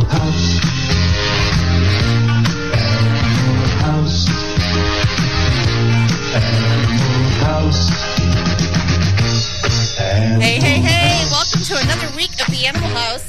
Hey, welcome to another week of the Animal House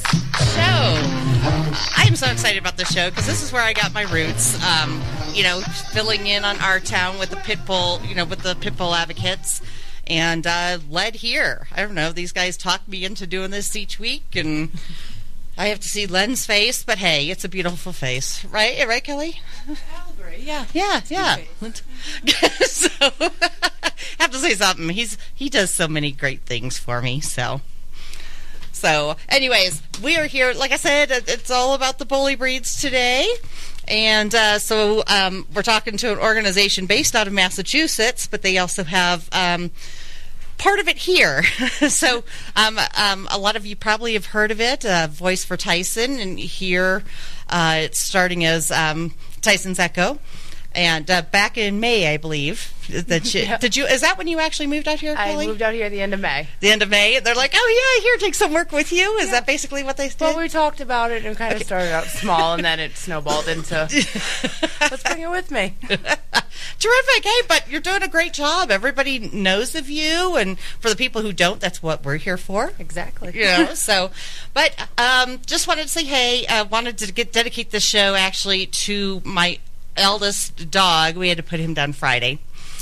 show. I am so excited about this show because this is where I got my roots, filling in on our town with the pit bull, with the pit bull advocates, and led here. I don't know, these guys talked me into doing this each week, and I have to see Len's face, but hey, it's a beautiful face. Right, Kelly? I'll agree, yeah. Yeah. So, I have to say something. He does so many great things for me, so anyways, we are here. Like I said, it's all about the bully breeds today. And so we're talking to an organization based out of Massachusetts, but they also have part of it here. So a lot of you probably have heard of it, Voice for Tyson, and here it's starting as Tyson's Echo. And back in May, I believe, did you? Is that when you actually moved out here, Kelly? I moved out here at the end of May. The end of May? They're like, oh, yeah, here, take some work with you? Is that basically what they did? Well, we talked about it and kind of started out small, and then it snowballed into, let's bring it with me. Terrific. Hey, but you're doing a great job. Everybody knows of you, and for the people who don't, that's what we're here for. Exactly. But just wanted to say, hey, wanted to dedicate this show actually to my eldest dog. We had to put him down Friday.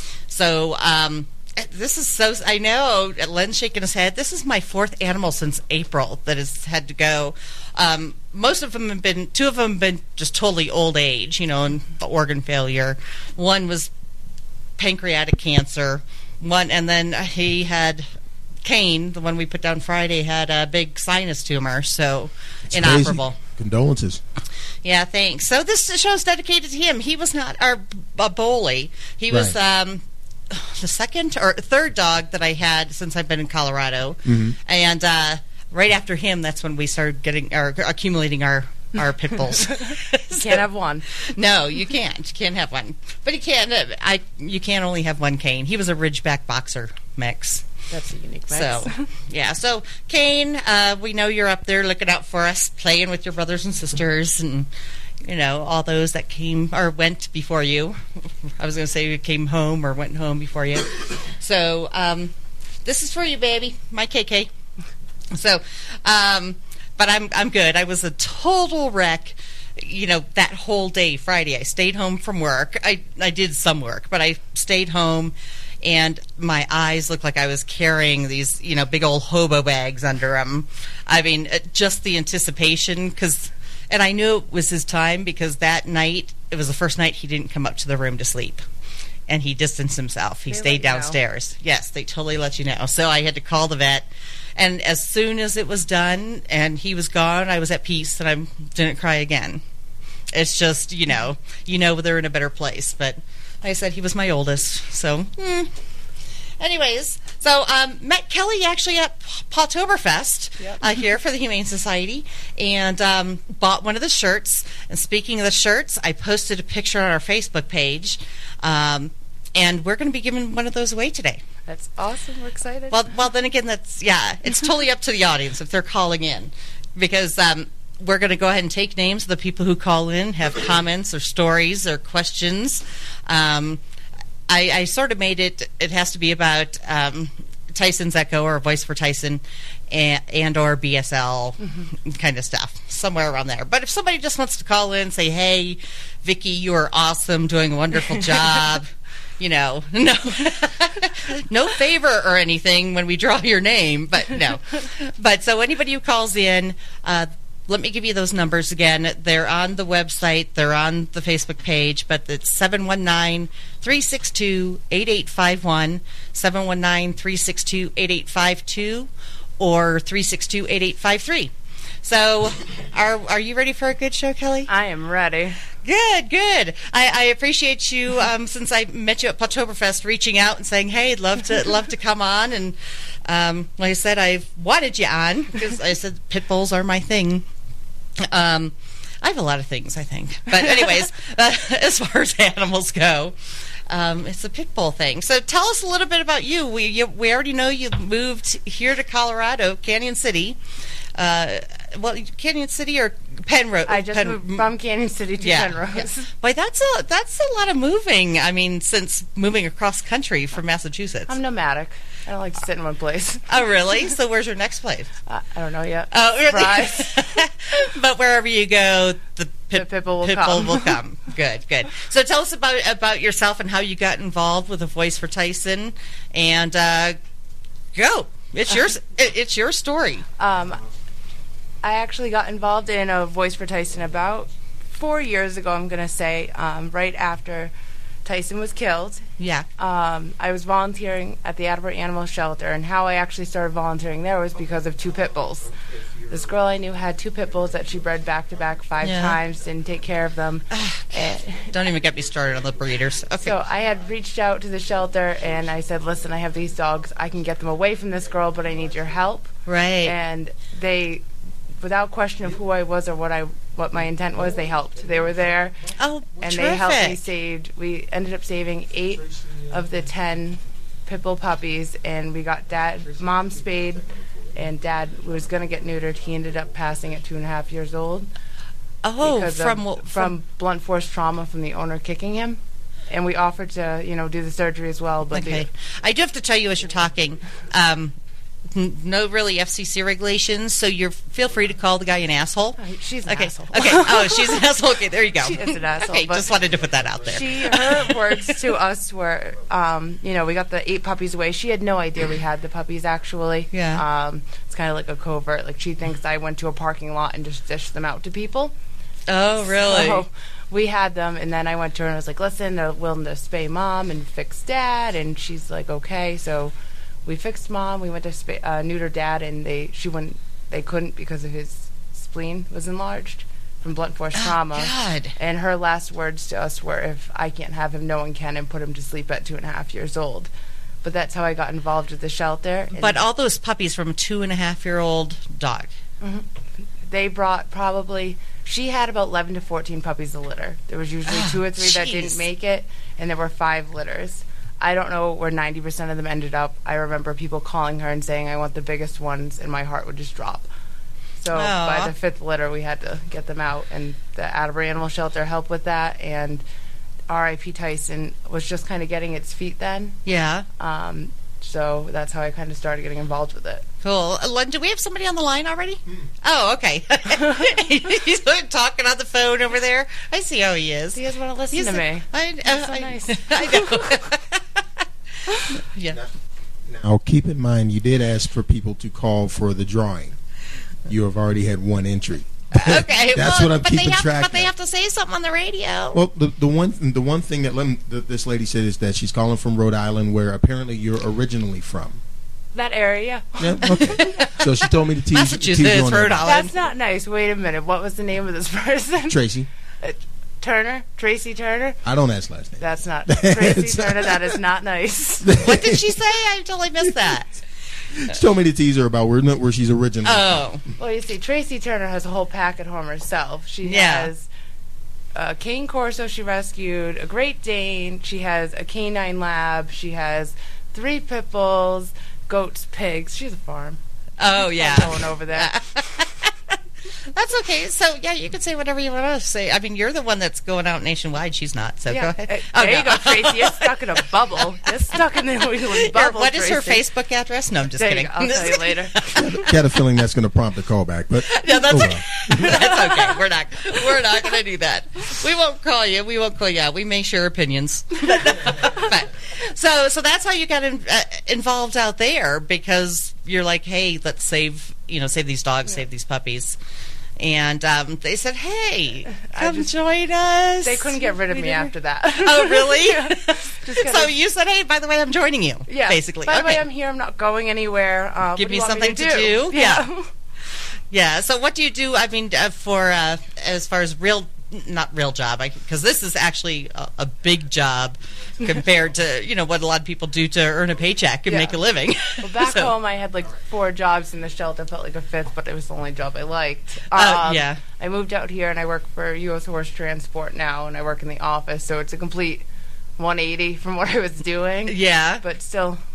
So this is so, I know, Len's shaking his head. This is my fourth animal since April that has had to go. Most of them have been, two of them have been just totally old age, and organ failure. One was pancreatic cancer. And then he had Kane, the one we put down Friday, had a big sinus tumor, so it's inoperable. Crazy. Condolences. Yeah, thanks. So this show's dedicated to him. He was not our bully. He was the second or third dog that I had since I've been in Colorado. Mm-hmm. And right after him, that's when we started accumulating our pit bulls. You can't have one. No, you can't. You can't have one. But you can only have one Kane. He was a Ridgeback Boxer mix. That's a unique mix. So, yeah. So, Kane, we know you're up there looking out for us, playing with your brothers and sisters, and, all those that came or went before you. I was going to say came home or went home before you. So, this is for you, baby. My KK. So, but I'm good. I was a total wreck, that whole day, Friday. I stayed home from work. I did some work, but I stayed home. And my eyes looked like I was carrying these, big old hobo bags under them. I mean, just the anticipation, and I knew it was his time because that night, it was the first night he didn't come up to the room to sleep. And he distanced himself. He stayed downstairs. Yes, they totally let you know. So I had to call the vet. And as soon as it was done and he was gone, I was at peace and I didn't cry again. It's just, they're in a better place. But like I said, he was my oldest, so. Anyways, so met Kelly actually at Pawtoberfest here for the Humane Society, and bought one of the shirts. And speaking of the shirts, I posted a picture on our Facebook page, and we're going to be giving one of those away today. That's awesome. We're excited. Well, then again, it's totally up to the audience if they're calling in, because we're going to go ahead and take names of the people who call in, have comments or stories or questions. I sort of made it has to be about Tyson's Echo or Voice for Tyson and or BSL kind of stuff, somewhere around there. But if somebody just wants to call in and say, hey, Vicki, you are awesome, doing a wonderful job, no favor or anything when we draw your name, but no. But so anybody who calls in, let me give you those numbers again. They're on the website. They're on the Facebook page, but it's 719-362-8851, 719-362-8852, or 362-8853. So are you ready for a good show, Kelly? I am ready. Good. I appreciate you, since I met you at Pawtoberfest, reaching out and saying, hey, I'd love to come on. And like I said, I've wanted you on because I said pit bulls are my thing. I have a lot of things, I think. But anyways, as far as animals go, it's a pit bull thing. So tell us a little bit about you. We already know you moved here to Colorado, Canyon City. well, Canyon City or Penrose? I just moved from Canyon City to Penrose. Yeah. But that's a lot of moving. I mean, since moving across country from Massachusetts. I'm nomadic. I don't like to sit in one place. Oh, really? So where's your next place? I don't know yet. Oh, really? Surprise. But wherever you go, the Pitbull will come. Good. So tell us about yourself and how you got involved with A Voice for Tyson. And go. It's your story. I actually got involved in A Voice for Tyson about 4 years ago, I'm going to say, right after Tyson was killed. Yeah. I was volunteering at the Attleboro Animal Shelter, and how I actually started volunteering there was because of 2 pit bulls. This girl I knew had 2 pit bulls that she bred back-to-back 5 times, didn't take care of them. Don't even get me started on the breeders. Okay. So I had reached out to the shelter, and I said, listen, I have these dogs. I can get them away from this girl, but I need your help. Right. And they, without question of who I was or what my intent was, they helped. They were there. Oh, and terrific. they helped me we ended up saving 8 of the 10 pit bull puppies, and we got mom spayed, and dad was going to get neutered. He ended up passing at 2.5 years old. Oh, from blunt force trauma from the owner kicking him. And we offered to, do the surgery as well. But okay. I do have to tell you as you're talking, no really FCC regulations, so you feel free to call the guy an asshole. She's an asshole. Okay. Oh, she's an asshole. Okay, there you go. She is an asshole. Okay, just wanted to put that out there. Her words to us were, we got the 8 puppies away. She had no idea we had the puppies, actually. Yeah. It's kind of like a covert. Like, she thinks I went to a parking lot and just dished them out to people. Oh, really? So we had them, and then I went to her and I was like, listen, they're willing to spay mom and fix dad. And she's like, okay. So we fixed mom. We went to neuter dad, and they couldn't because of his spleen was enlarged from blunt force trauma. God. And her last words to us were, if I can't have him, no one can, and put him to sleep at 2.5 years old. But that's how I got involved with the shelter. But all those puppies from a 2.5-year-old dog. Mm-hmm. They brought she had about 11 to 14 puppies a litter. There was usually 2 or 3 that didn't make it, and there were 5 litters. I don't know where 90% of them ended up. I remember people calling her and saying, I want the biggest ones, and my heart would just drop. So by the 5th litter, we had to get them out, and the Attleboro Animal Shelter helped with that, and R.I.P. Tyson was just kind of getting its feet then. Yeah. So that's how I kind of started getting involved with it. Cool. Len, do we have somebody on the line already? Oh, okay. He's talking on the phone over there. I see how he is. He doesn't want to listen to me. That's so nice. I know. Yeah. Now, keep in mind, you did ask for people to call for the drawing. You have already had 1 entry. Okay, that's what I'm keeping track of. But they have to say something on the radio. Well, the one thing that this lady said is that she's calling from Rhode Island, where apparently you're originally from. That area. Yeah. Okay. So she told me to tease Massachusetts, Rhode Island. That's not nice. Wait a minute. What was the name of this person? Tracy. Turner? Tracy Turner? I don't ask last name. That's not Tracy Turner. That is not nice. What did she say? I totally missed that. She told me to tease her about where she's originally from. Well, you see, Tracy Turner has a whole pack at home herself. She has a cane corso she rescued, a Great Dane. She has a canine lab. She has 3 pit bulls, goats, pigs. She's a farm. Oh, yeah. Going over there. That's okay. So, yeah, you can say whatever you want to say. I mean, you're the one that's going out nationwide. She's not. So go ahead. There you go, Tracy. You're stuck in a bubble. You're stuck in the bubble. What is her Facebook address? No, I'm just kidding. I'll tell you later. Got a feeling that's going to prompt a callback, but yeah, that's okay. That's okay. We're not going to do that. We won't call you. We won't call you out. We may share opinions. But, so that's how you got involved out there, because you're like, hey, let's save these dogs, save these puppies. And they said, hey, come join us. They couldn't get rid of me after that. Oh, really? So you said, hey, by the way, I'm joining you, basically. By the way, I'm here. I'm not going anywhere. Give me something to do. Yeah. Yeah. So what do you do, I mean, for as far as not real job, because this is actually a big job compared to what a lot of people do to earn a paycheck and make a living. Well, back home I had like 4 jobs in the shelter. Felt like a 5th, but it was the only job I liked. Yeah. I moved out here and I work for U.S. Horse Transport now, and I work in the office, so it's a complete 180 from what I was doing. Yeah. But still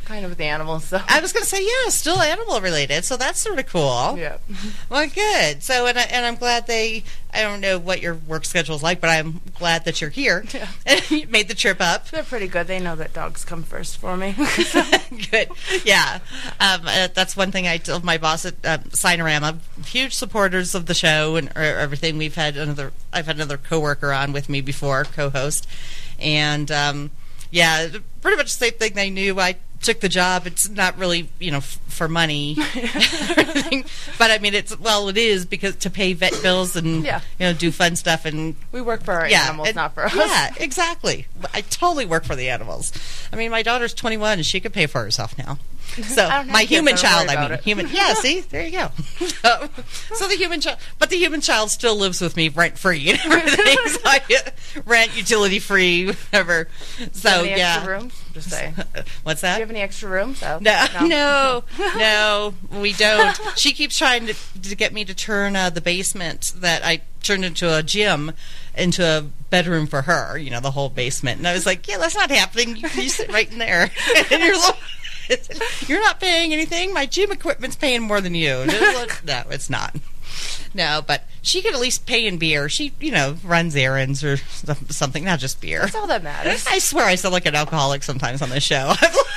kind of with animals. So I was going to say, yeah, still animal related. So that's sort of cool. Yeah. Well, good. So, and I'm glad I don't know what your work schedule is like, but I'm glad that you're here. Yeah. And you made the trip up. They're pretty good. They know that dogs come first for me. Good. Yeah. That's one thing I told my boss at Sinorama. Huge supporters of the show and everything. I've had another coworker on with me before, co-host. And, yeah, pretty much the same thing. They knew I took the job. It's not really, for money or anything. But, I mean, it is because to pay vet bills and, do fun stuff. And we work for our animals, not for us. Yeah, exactly. I totally work for the animals. I mean, my daughter's 21 and she can pay for herself now. So my human child, yeah, see, there you go. So the human child, but the human child still lives with me rent free and everything. So I get rent, utility free, whatever. So do you have any extra rooms? Just saying. What's that? Do you have any extra rooms? Oh, no, we don't. She keeps trying to get me to turn the basement that I turned into a gym into a bedroom for her. The whole basement. And I was like, yeah, that's not happening. You sit right in there, and you're not paying anything. My gym equipment's paying more than you. No, it's not. No, but she could at least pay in beer. She, runs errands or something, not just beer. That's all that matters. I swear I sound like an alcoholic sometimes on this show.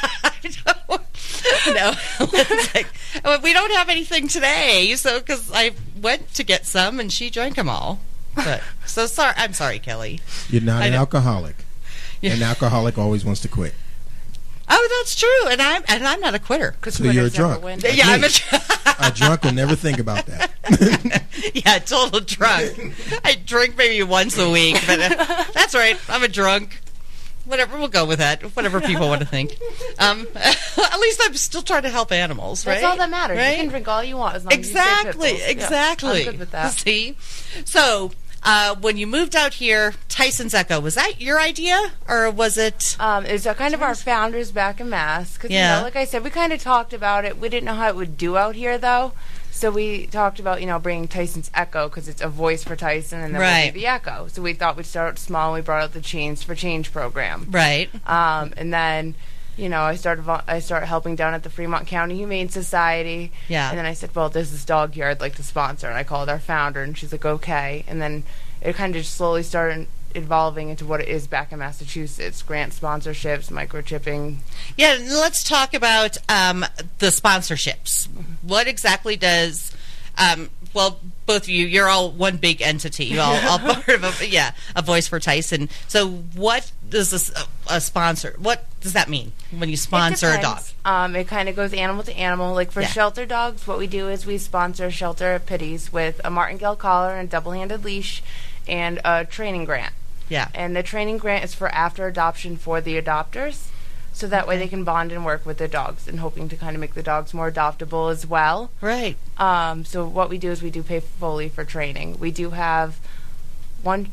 No, it's like, we don't have anything today, so because I went to get some and she drank them all. But so sorry. I'm sorry, Kelly. You're not an alcoholic. Yeah. An alcoholic always wants to quit. Oh, that's true, and I'm not a quitter. So you're a drunk. Yeah, I'm a drunk will never think about that. Yeah, total drunk. I drink maybe once a week, but that's right. I'm a drunk. Whatever, we'll go with that. Whatever people want to think. At least I'm still trying to help animals, right? That's all that matters. Right? You can drink all you want as long as you say Exactly. Yeah, I'm good with that. See? So, when you moved out here, Tyson's Echo, was that your idea, or was it? It's kind of our founders back in Mass. Because, like I said, we kind of talked about it. We didn't know how it would do out here, though. So we talked about, bringing Tyson's Echo because it's a voice for Tyson, and then we'll be the Echo. So we thought we'd start small, and we brought out the Chains for Change program. Right. And then, I started helping down at the Fremont County Humane Society. Yeah. And then I said, well, there's this dog here I'd like to sponsor. And I called our founder, and she's like, okay. And then it kind of just slowly started evolving into what it is back in Massachusetts. Grant sponsorships, microchipping. Yeah, let's talk about the sponsorships. What exactly does... well, both of you're all one big entity. You're all part of a Voice for Tyson. So what does a sponsor... What does that mean when you sponsor a dog? It kind of goes animal to animal. Like for shelter dogs, what we do is we sponsor shelter pitties with a martingale collar and a double-handed leash and a training grant. Yeah. And the training grant is for after adoption for the adopters. So that way they can bond and work with their dogs, and hoping to kind of make the dogs more adoptable as well. Right. So what we do is we do pay fully for training. We do have one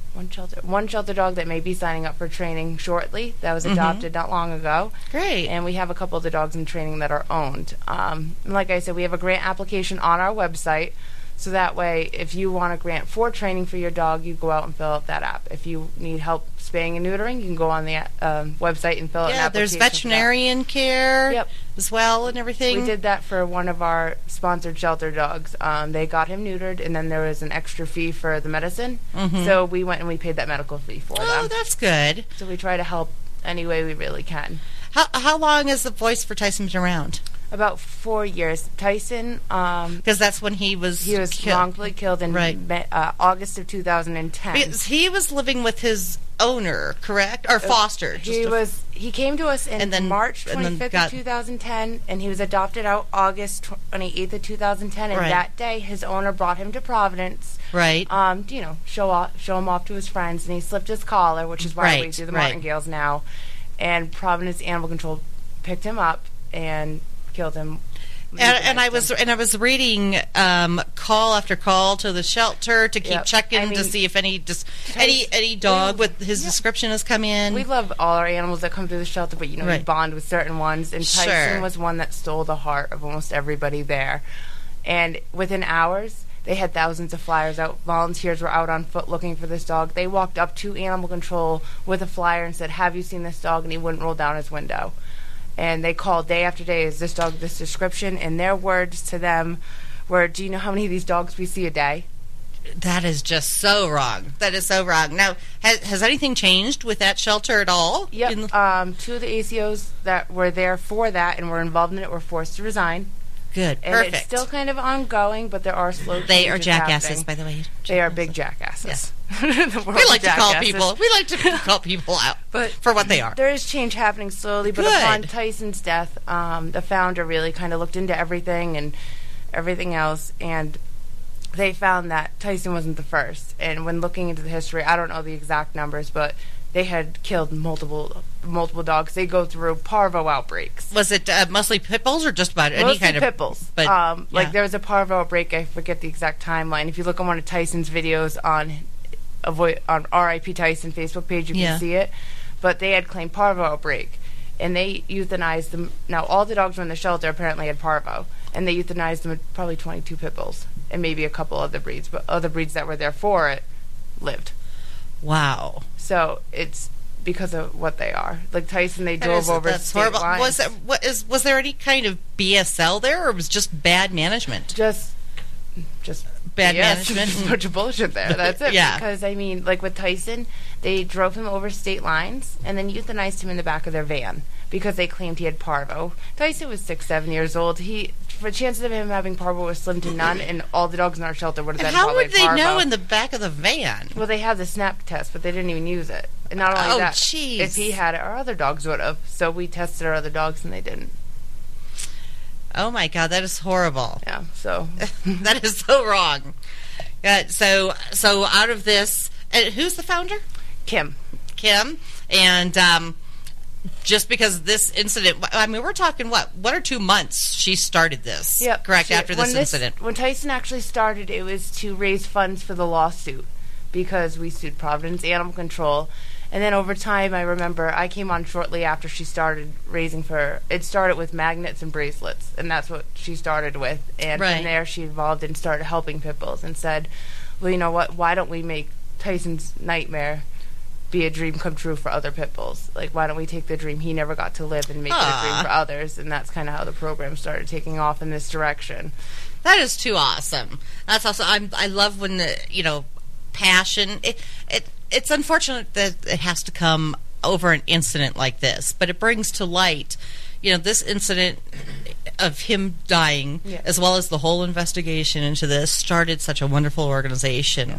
shelter dog that may be signing up for training shortly. That was adopted not long ago. Great. And we have a couple of the dogs in training that are owned. And like I said, we have a grant application on our website. So that way, if you want a grant for training for your dog, you go out and fill out that app. If you need help spaying and neutering, you can go on the website and fill out an application. Yeah, there's veterinarian care as well and everything. We did that for one of our sponsored shelter dogs. They got him neutered, and then there was an extra fee for the medicine. So we went and we paid that medical fee for them. Oh, that's good. So we try to help any way we really can. How long has the Voice for Tyson been around? About 4 years. Tyson, because that's when he was wrongfully killed in August of 2010. Because he was living with his owner, correct, or foster? He came to us in March 25th of 2010, and he was adopted out August 28th of 2010. And that day, his owner brought him to Providence. Right. Show him off to his friends, and he slipped his collar, which is why we do the martingales now. And Providence Animal Control picked him up and killed him. And I was reading call after call to the shelter to keep checking to see if any dog with his description has come in. We love all our animals that come through the shelter, but you bond with certain ones. And Tyson was one that stole the heart of almost everybody there. And within hours, they had thousands of flyers out. Volunteers were out on foot looking for this dog. They walked up to Animal Control with a flyer and said, "Have you seen this dog?" And he wouldn't roll down his window. And they called day after day, is this dog this description? And their words to them were, do you know how many of these dogs we see a day? That is just so wrong. That is so wrong. Now, has anything changed with that shelter at all? Yep. 2 of the ACOs that were there for that and were involved in it were forced to resign. Good. And Perfect. it's still kind of ongoing, but there are slow changes. They are jackasses, happening. by the way. They are big jackasses. Yes. We like to call people. We like to call people out for what they are. There is change happening slowly, but upon Tyson's death, the founder really kind of looked into everything and everything else, and they found that Tyson wasn't the first. And when looking into the history, I don't know the exact numbers, but they had killed multiple dogs. They go through parvo outbreaks. Was it mostly pit bulls or just about any kind of pit bulls? But like there was a parvo outbreak. I forget the exact timeline. If you look on one of Tyson's videos on R.I.P. Tyson Facebook page, you can see it. But they had claimed parvo outbreak, and they euthanized them. Now all the dogs were in the shelter apparently had parvo, and they euthanized them with probably 22 pit bulls and maybe a couple other breeds. But other breeds that were there for it lived. Wow. So it's because of what they are. Like Tyson, they drove over state horrible. lines. Was there any kind of BSL there, or was it just bad management? Just bad management. management. A bunch of bullshit there. That's it. Yeah. Because I mean, like with Tyson, they drove him over state lines and then euthanized him in the back of their van because they claimed he had parvo. Tyson was 6-7 years old. For chances of him having parvo was slim to none, and all the dogs in our shelter would have been How probably would they parvo. know in the back of the van? Well, they have the SNAP test, but they didn't even use it. And not only that, jeez. if he had it, our other dogs would have. So we tested our other dogs, and they didn't. Oh my God, that is horrible. Yeah, so that is so wrong. So out of this, who's the founder? Kim, and just because this incident, I mean, we're talking 1 or 2 months she started this. Yep. Correct, after this incident. When Tyson actually started, it was to raise funds for the lawsuit because we sued Providence Animal Control. And then over time, I remember I came on shortly after she started raising for, it started with magnets and bracelets, and that's what she started with. And from there, she evolved and started helping pit bulls and said, well, you know what, why don't we make Tyson's nightmare be a dream come true for other pit bulls? Like, why don't we take the dream he never got to live and make it a dream for others? And that's kind of how the program started taking off in this direction. That is too awesome. That's awesome. I love when passion. It's unfortunate that it has to come over an incident like this, but it brings to light, this incident of him dying, as well as the whole investigation into this, started such a wonderful organization.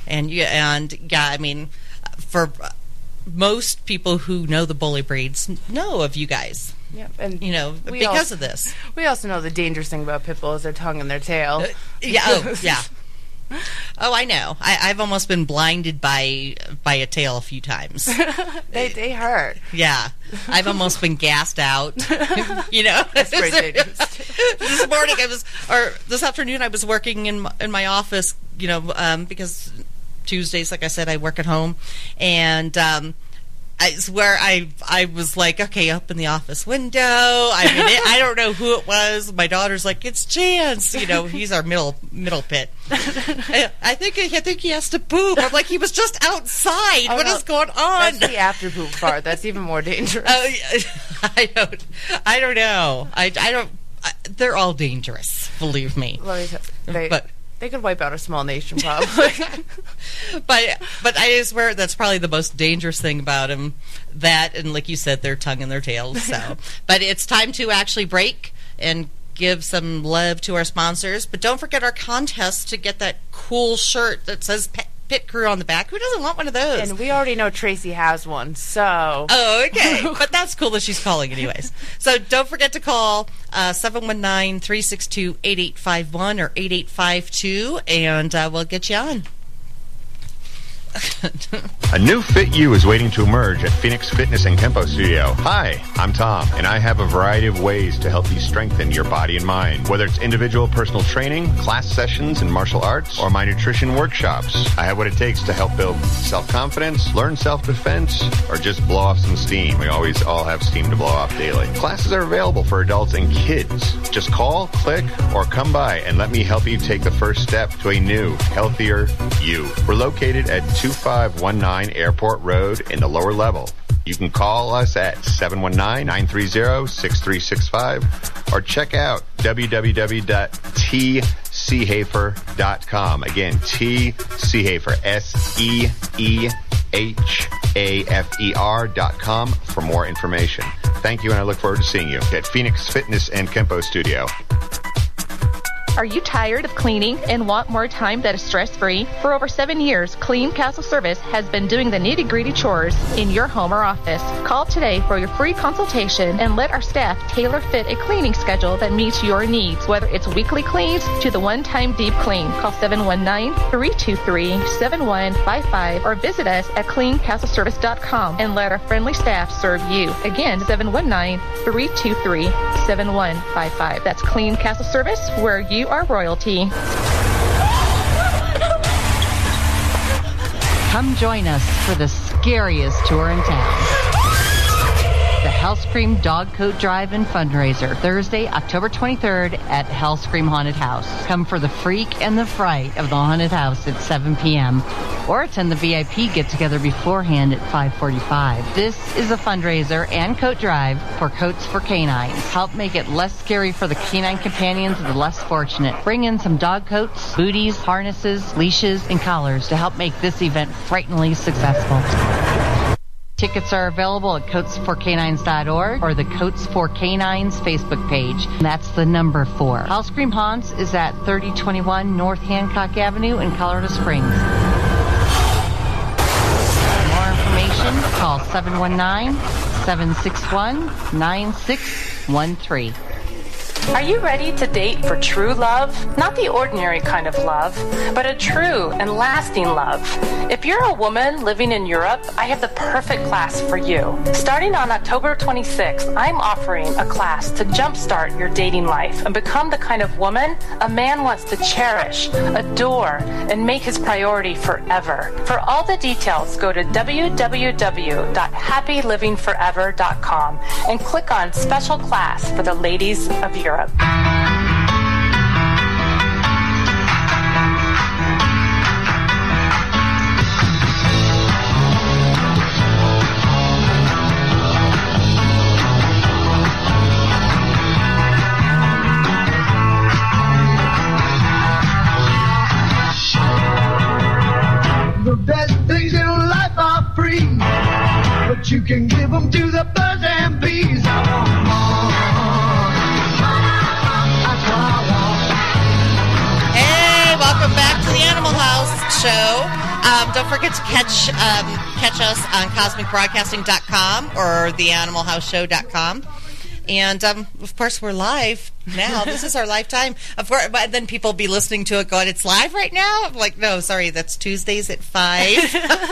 I mean, for most people who know the bully breeds, know of you guys. Yep, and because of this. We also know the dangerous thing about pit bull is their tongue and their tail. Yeah. Oh, I know. I've almost been blinded by a tail a few times. They hurt. Yeah, I've almost been gassed out. That's pretty dangerous. This afternoon I was working in my office. Because Tuesdays, like I said, I work at home, and I swear I was like, okay, up in the office window. I mean, I don't know who it was. My daughter's like, it's Chance. He's our middle pit. I think he has to poop. I'm like, he was just outside. What is going on? That's the after poop part. That's even more dangerous. I don't know. I don't. They're all dangerous. Believe me. Let me tell you. They could wipe out a small nation, probably. but I swear that's probably the most dangerous thing about him. That, and like you said, their tongue and their tails. So, but it's time to actually break and give some love to our sponsors. But don't forget our contest to get that cool shirt that says Pit Crew on the back. Who doesn't want one of those? And we already know Tracy has one, so... Oh, okay. But that's cool that she's calling anyways. So don't forget to call 719-362-8851 or 8852, and we'll get you on. A new Fit You is waiting to emerge at Phoenix Fitness and Tempo Studio. Hi, I'm Tom, and I have a variety of ways to help you strengthen your body and mind. Whether it's individual personal training, class sessions in martial arts, or my nutrition workshops, I have what it takes to help build self-confidence, learn self-defense, or just blow off some steam. We always all have steam to blow off daily. Classes are available for adults and kids. Just call, click, or come by and let me help you take the first step to a new, healthier you. We're located at 2519 Airport Road in the lower level. You can call us at 719-930-6365 or check out www.tchafer.com. Again, tchafer, SEEHAFER.com for more information. Thank you, and I look forward to seeing you at Phoenix Fitness and Kempo Studio. Are you tired of cleaning and want more time that is stress-free? For over 7 years, Clean Castle Service has been doing the nitty-gritty chores in your home or office. Call today for your free consultation and let our staff tailor fit a cleaning schedule that meets your needs, whether it's weekly cleans to the one-time deep clean. Call 719-323-7155 or visit us at cleancastleservice.com and let our friendly staff serve you. Again, 719-323-7155. That's Clean Castle Service, where you are royalty. Come join us for the scariest tour in town. The Hellscream Dog Coat Drive-In Fundraiser, Thursday, October 23rd at Hellscream Haunted House. Come for the freak and the fright of the haunted house at 7 p.m. or attend the VIP get-together beforehand at 5:45. This is a fundraiser and coat drive for Coats for Canines. Help make it less scary for the canine companions of the less fortunate. Bring in some dog coats, booties, harnesses, leashes, and collars to help make this event frighteningly successful. Tickets are available at coatsforcanines.org or the Coats for Canines Facebook page. That's the number 4. Hellscream Haunts is at 3021 North Hancock Avenue in Colorado Springs. For more information, call 719-761-9613. Are you ready to date for true love? Not the ordinary kind of love, but a true and lasting love. If you're a woman living in Europe, I have the perfect class for you. Starting on October 26th, I'm offering a class to jumpstart your dating life and become the kind of woman a man wants to cherish, adore, and make his priority forever. For all the details, go to www.happylivingforever.com and click on Special Class for the Ladies of Europe. The best things in life are free, but you can give them to the birds and bees. I want more. Welcome back to the Animal House show. Don't forget to catch us on CosmicBroadcasting.com or theanimalhouseshow.com. And, of course, we're live now. This is our live time. Of course, but then people be listening to it going, it's live right now? I'm like, no, sorry, that's Tuesdays at 5.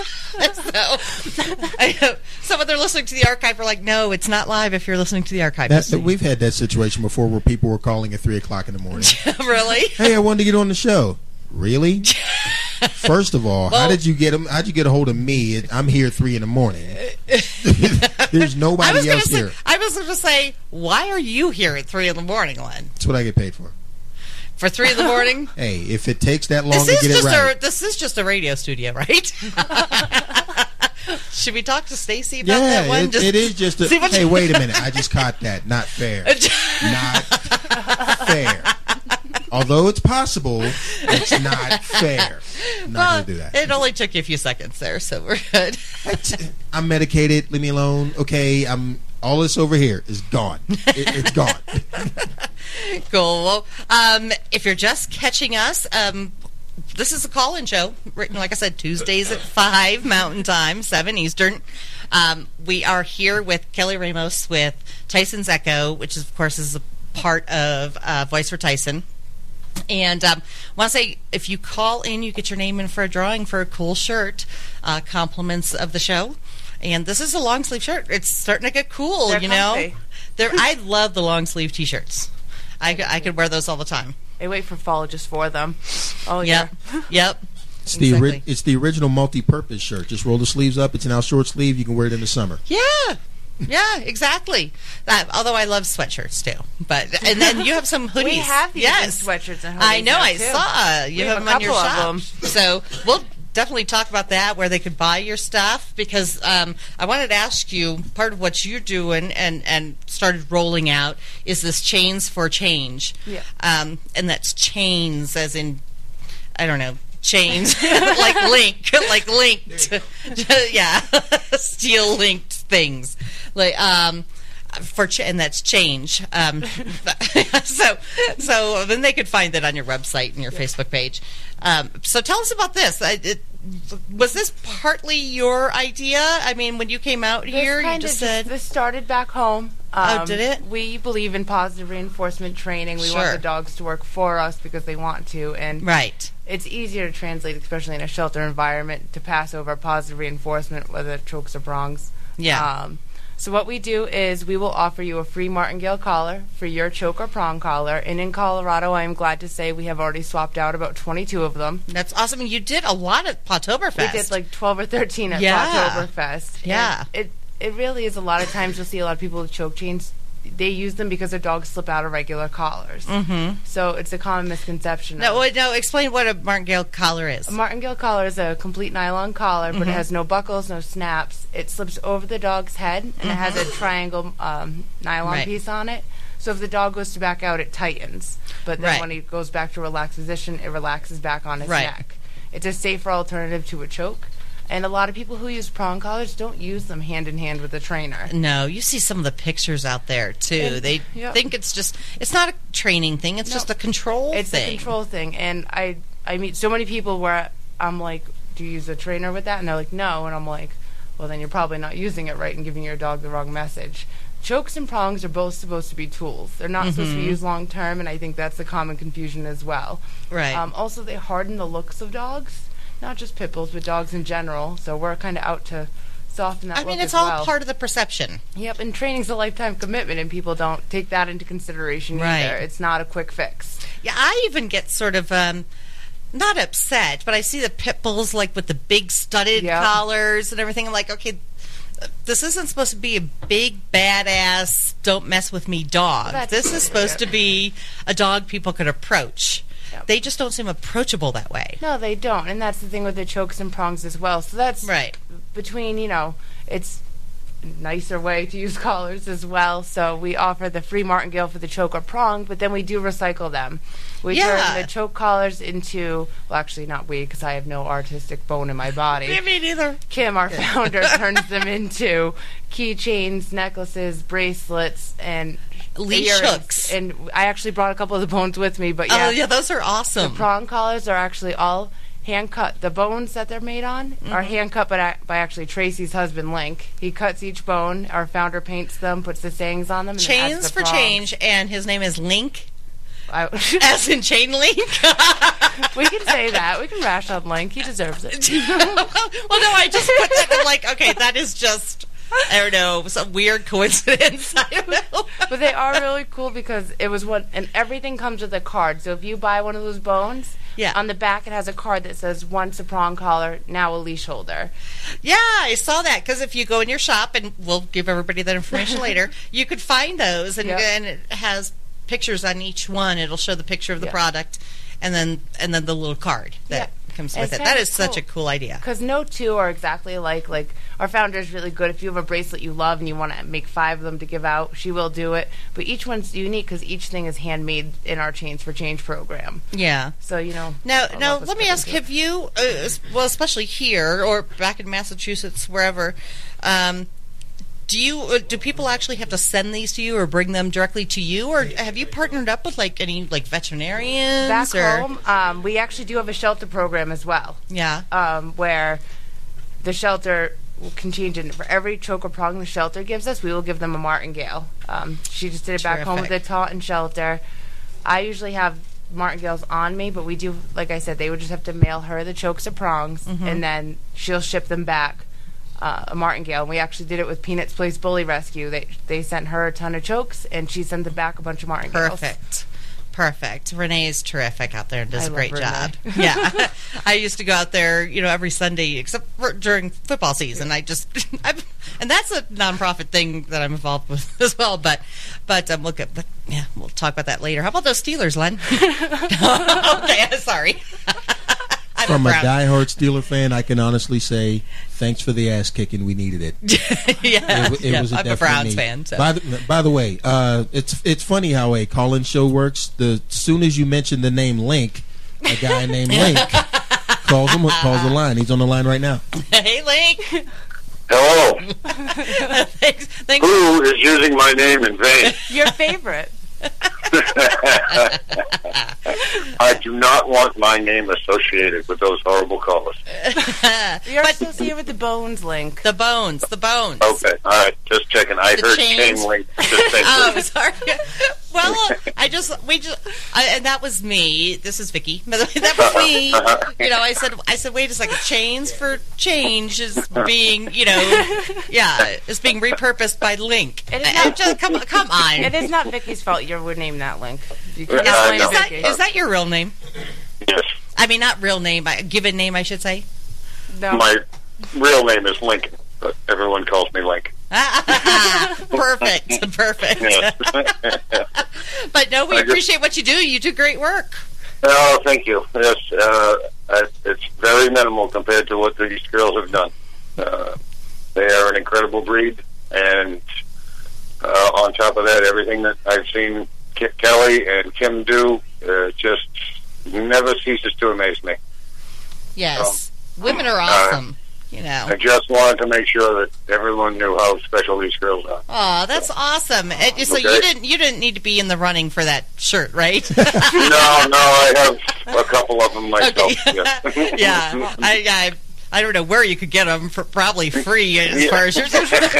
So when they're listening to the archive, we're like, no, it's not live if you're listening to the archive. We've had that situation before where people were calling at 3 o'clock in the morning. Really? Hey, I wanted to get on the show. Really? First of all, well, how'd you get a hold of me? I'm here at 3 in the morning. There's nobody else here. I was going to say, why are you here at 3 in the morning, Len? That's what I get paid for. For 3 in the morning? Hey, if it takes that long to get it right. This is just a radio studio, right? Should we talk to Stacy about that one? It is just a... Hey, wait a minute. I just caught that. Not fair. Not fair. Although it's possible, it's not fair. I'm not going to do that. It only took you a few seconds there, so we're good. I'm medicated. Leave me alone. Okay, all this over here is gone. It's gone. Cool. Well, if you're just catching us, this is a call-in show, written, like I said, Tuesdays at 5 Mountain Time, 7 Eastern. We are here with Kelly Ramos with Tyson's Echo, which, of course, is a part of Voice for Tyson. And I want to say, if you call in, you get your name in for a drawing for a cool shirt, compliments of the show. And this is a long sleeve shirt. It's starting to get cool, They're you know. comfy. I love the long sleeve T-shirts. I could wear those all the time. I wait for fall just for them. Oh yeah. Yep. It's the original multi-purpose shirt. Just roll the sleeves up. It's now short sleeve. You can wear it in the summer. Yeah, exactly. Although I love sweatshirts too, and then you have some hoodies. We have these sweatshirts and hoodies. I know. I too. saw you have them on your shop. So we'll definitely talk about that, where they could buy your stuff, because I wanted to ask you, part of what you're doing and started rolling out is this Chains for Change. Yeah. And that's chains as in, I don't know, chains, like linked, yeah, steel linked things. Like, and that's change. So then they could find that on your website and your Facebook page. So tell us about this. Was this partly your idea? I mean, when you came out here, you just said... This started back home. Did it? We believe in positive reinforcement training. We want the dogs to work for us because they want to. And right. It's easier to translate, especially in a shelter environment, to pass over positive reinforcement, whether chokes or prongs. Yeah. So what we do is we will offer you a free martingale collar for your choke or prong collar. And in Colorado, I am glad to say we have already swapped out about 22 of them. That's awesome. You did a lot at Pottoberfest. We did like 12 or 13 at Pottoberfest. Yeah. And it really is a lot of times you'll see a lot of people with choke chains. They use them because their dogs slip out of regular collars. Mm-hmm. So it's a common misconception. No, explain what a martingale collar is. A martingale collar is a complete nylon collar, but it has no buckles, no snaps. It slips over the dog's head, and it has a triangle nylon piece on it. So if the dog goes to back out, it tightens. But then when he goes back to a relaxed position, it relaxes back on his neck. It's a safer alternative to a choke. And a lot of people who use prong collars don't use them hand in hand with a trainer. No, you see some of the pictures out there too. And they think it's not a training thing, it's just a control thing. It's a control thing. And I meet so many people where I'm like, do you use a trainer with that? And they're like, no. And I'm like, well, then you're probably not using it right and giving your dog the wrong message. Chokes and prongs are both supposed to be tools. They're not supposed to be used long term, and I think that's the common confusion as well. Right. Also, they harden the looks of dogs. Not just pit bulls, but dogs in general. So we're kind of out to soften that look as well. I mean, it's all part of the perception. Yep, and training's a lifetime commitment, and people don't take that into consideration either. It's not a quick fix. Yeah, I even get sort of not upset, but I see the pit bulls like with the big studded collars and everything. I'm like, okay, this isn't supposed to be a big, badass, don't mess with me dog. This is supposed to be a dog people could approach. They just don't seem approachable that way. No, they don't. And that's the thing with the chokes and prongs as well. So that's between, it's a nicer way to use collars as well. So we offer the free martingale for the choke or prong, but then we do recycle them. We turn the choke collars into, well, actually not we, because I have no artistic bone in my body. Me neither. Kim, our founder, turns them into keychains, necklaces, bracelets, and leash hooks. And I actually brought a couple of the bones with me, but those are awesome. The prong collars are actually all hand cut. The bones that they're made on are hand cut by actually Tracy's husband, Link. He cuts each bone. Our founder paints them, puts the sayings on them. And Chains for Change, and his name is Link. As in chain link? We can say that. We can rash on Link. He deserves it. Well, no, I just put that like, okay, that is just, I don't know, some weird coincidence. I don't know. But they are really cool because it was and everything comes with a card. So if you buy one of those bones, on the back it has a card that says once a prong collar, now a leash holder. Yeah, I saw that because if you go in your shop, and we'll give everybody that information later, you could find those, and it has pictures on each one. It'll show the picture of the product, and then the little card that comes with it. That is such a cool idea. Because no two are exactly alike. Like, our founder is really good. If you have a bracelet you love and you want to make 5 of them to give out, she will do it. But each one's unique because each thing is handmade in our Chains for Change program. Yeah. So, Now, let me ask, have you, well, especially here or back in Massachusetts, wherever, do people actually have to send these to you or bring them directly to you, or have you partnered up with any veterinarians? Back home, we actually do have a shelter program as well. Yeah. Where the shelter will continue to, for every choke or prong the shelter gives us, we will give them a martingale. She just did it back home with the Taunton shelter. I usually have martingales on me, but we do, like I said, they would just have to mail her the chokes or prongs, and then she'll ship them back. A martingale. And we actually did it with Peanut's Place Bully Rescue. They sent her a ton of chokes, and she sent them back a bunch of martingales. Perfect. Renee is terrific out there and does a great job. Yeah. I used to go out there, every Sunday, except for during football season. And that's a nonprofit thing that I'm involved with as well. But we'll talk about that later. How about those Steelers, Len? Okay, sorry. From a Browns. diehard Steeler fan, I can honestly say thanks for the ass kicking. We needed it. Yeah, It was a I'm a definite Browns need. fan. So. By the way, it's funny how a call-in show works. The soon as you mention the name Link, a guy named Link calls the line. He's on the line right now. Hey, Link. Hello. Thanks. Who is using my name in vain? Your favorite. I do not want my name associated with those horrible callers. You're associated with the Bones Link. The Bones. Okay, all right, just checking. I The heard chains. chain link. Just Oh, sorry. Well, and that was me. This is Vicky. By the way, that was me. You know, I said, wait a second. Chains for change is being, is being repurposed by Link. It is not, Just, come on. It is not Vicky's fault. You would name that Link. You Yeah, cannot blame no. Is Vicky. that your real name? Yes, I mean, not real name, given name, I should say. No. my real name is Lincoln, but everyone calls me Link. Perfect. Yes. But no, we I just- appreciate what you do. You do great work. Oh, thank you. Yes, it's very minimal compared to what these girls have done. They are an incredible breed, and on top of that, everything that I've seen Kelly and Kim do just never ceases to amaze me. Yes. Women are awesome. I just wanted to make sure that everyone knew how special these girls are. Oh, that's awesome. So Okay. you didn't need to be in the running for that shirt, right? No, I have a couple of them myself. Okay. Yeah. I don't know where you could get them for probably free as Yeah. far as yours.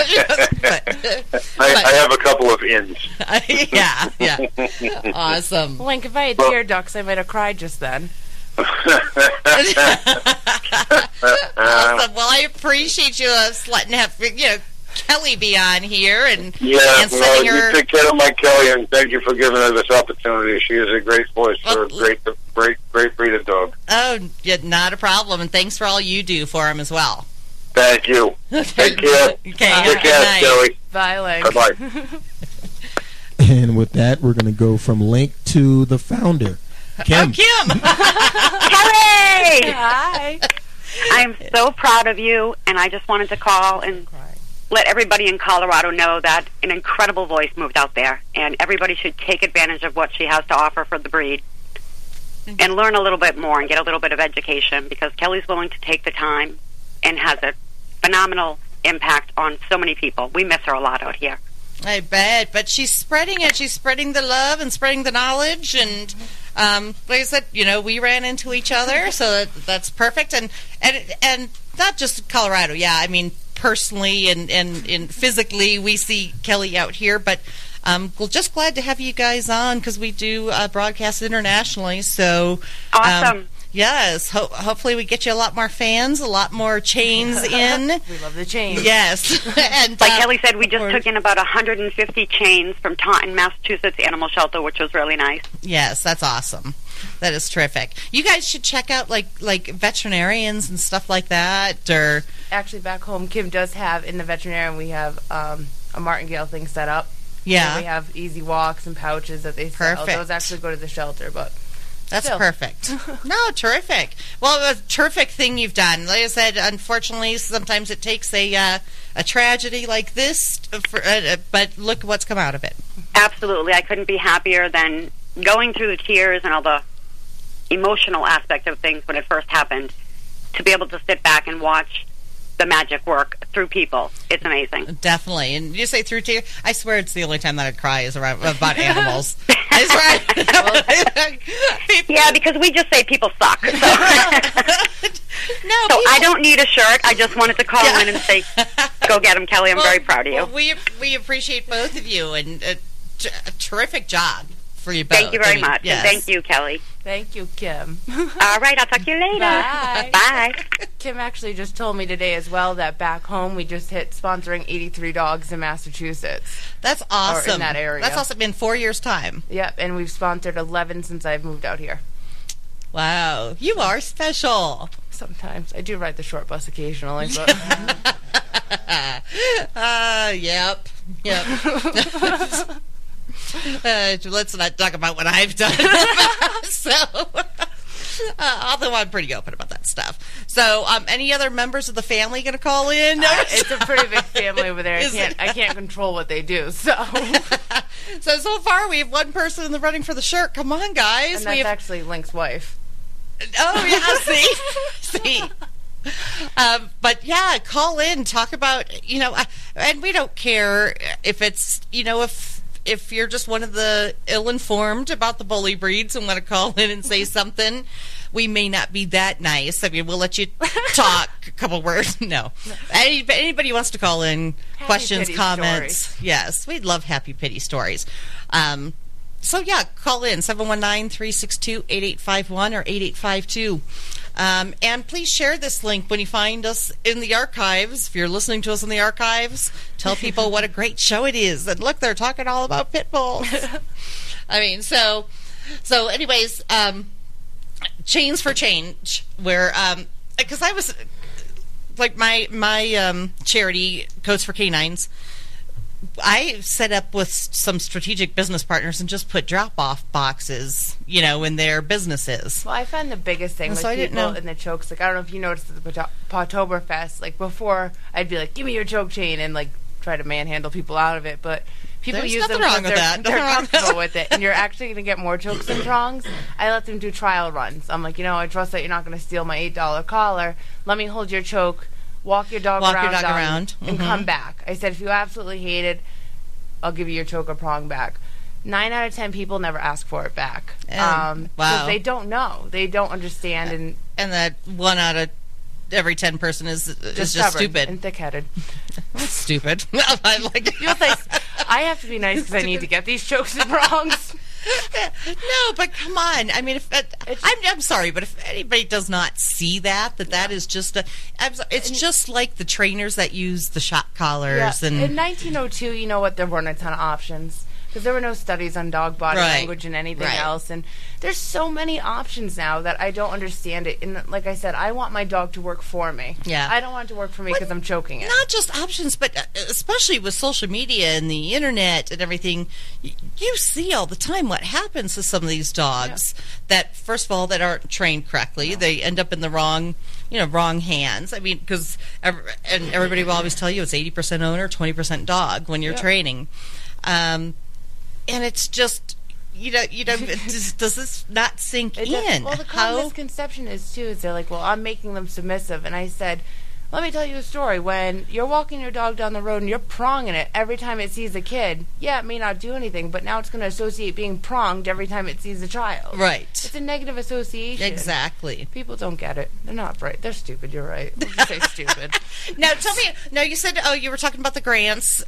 I have a couple of ins. Yeah. Awesome. Link, if I had tear ducts, I might have cried just then. Awesome. Well, I appreciate you letting Kelly be on here and sending her. You take care of my Kelly, and thank you for giving her this opportunity. She is a great voice for a great breed of dog. Oh, yeah, not a problem. And thanks for all you do for him as well. Thank you. Take care. Okay, Take good care, night. Kelly. Bye, Link. Bye-bye. And with that, we're going to go from Link to the founder, Kim. Oh, Kim. Kelly! Hi. I'm so proud of you, and I just wanted to call and let everybody in Colorado know that an incredible voice moved out there, and everybody should take advantage of what she has to offer for the breed and learn a little bit more and get a little bit of education, because Kelly's willing to take the time and has a phenomenal impact on so many people. We miss her a lot out here. I bet, but she's spreading it. She's spreading the love and spreading the knowledge. And like I said, we ran into each other, so that's perfect. And not just Colorado. Yeah, I mean personally and physically, we see Kelly out here, but we're just glad to have you guys on because we do broadcast internationally. So Awesome. Yes, hopefully we get you a lot more fans, a lot more chains in. We love the chains. Yes. And Like Kelly said, we just took in about 150 chains from Taunton, Massachusetts Animal Shelter, which was really nice. Yes, that's awesome. That is terrific. You guys should check out like veterinarians and stuff like that. Or Actually, back home, Kim does have, in the veterinarian, we have a martingale thing set up. Yeah. And we have easy walks and pouches that they sell. Perfect. Those actually go to the shelter, but that's still. perfect. No, terrific. Well, a terrific thing you've done. Like I said, unfortunately, sometimes it takes a tragedy like this, but look what's come out of it. Absolutely. I couldn't be happier than going through the tears and all the emotional aspect of things when it first happened, to be able to sit back and watch the magic work through people. It's amazing. Definitely. And you say through tears, I swear it's the only time that I cry is about animals. I swear. Yeah, because we just say people suck. So, No, so I don't need a shirt. I just wanted to call in and say, go get him, Kelly. I'm very proud of you. Well, we appreciate both of you, and a terrific job for you both. Thank you very much. Yes. And thank you, Kelly. thank you, Kim. All right, I'll talk to you later. Bye. Bye. Kim actually just told me today as well that back home we just hit sponsoring 83 dogs in Massachusetts. That's awesome. Or in that area. That's awesome. In 4 years' time. Yep, and we've sponsored 11 since I've moved out here. Wow, you are special. Sometimes. I do ride the short bus occasionally, but Yep. Let's not talk about what I've done. So, Although I'm pretty open about that stuff. So, any other members of the family going to call in? It's a pretty big family over there. I can't control what they do. So far we have one person in the running for the shirt. Come on, guys. And that's actually Link's wife. Oh yeah, see. But yeah, call in, talk about, and we don't care if it's, if you're just one of the ill-informed about the bully breeds and want to call in and say something. We may not be that nice. I mean, we'll let you talk a couple words. No. Anybody wants to call in, happy questions, comments. Stories. Yes, we'd love happy pity stories. So yeah, call in 719-362-8851 or 8852. And please share this link when you find us in the archives. If you're listening to us in the archives, tell people what a great show it is. And look, they're talking all about pit bulls. I mean, so anyways, Chains for Change, where, because I was, like, my charity, Codes for Canines, I set up with some strategic business partners and just put drop-off boxes, in their businesses. Well, I find the biggest thing with people in the chokes, like, I don't know if you noticed at the Pottoberfest, like, before, I'd be like, give me your choke chain, and, like, try to manhandle people out of it, but people use them because they're comfortable with it, and you're actually going to get more chokes and prongs. I let them do trial runs. I'm like, I trust that you're not going to steal my $8 collar. Let me hold your choke. Walk your dog around and come back. I said, if you absolutely hate it, I'll give you your choke or prong back. 9 out of 10 people never ask for it back. Wow. Because they don't know. They don't understand. And that 1 out of every 10 person is just stupid. And thick-headed. That's stupid. I like it. You'll say, I have to be nice because I need to get these chokes and prongs. No, but come on. I mean, I'm sorry, but if anybody does not see that is just it's just like the trainers that use the shock collars. Yeah. In 1902, there weren't a ton of options. Because there were no studies on dog body language and anything else. And there's so many options now that I don't understand it. And like I said, I want my dog to work for me. Yeah. I don't want it to work for me because I'm choking it. Not just options, but especially with social media and the internet and everything, you see all the time what happens to some of these dogs that, first of all, that aren't trained correctly. No. They end up in the wrong hands. I mean, because everybody will always tell you it's 80% owner, 20% dog when you're training. And it's just, does this not sink in? Well, the common misconception is they're like, well, I'm making them submissive. And I said, let me tell you a story. When you're walking your dog down the road and you're pronging it every time it sees a kid, it may not do anything, but now it's going to associate being pronged every time it sees a child. Right. It's a negative association. Exactly. People don't get it. They're not bright. They're stupid. You're right. We'll just say stupid. Now, tell me, you said, you were talking about the grants,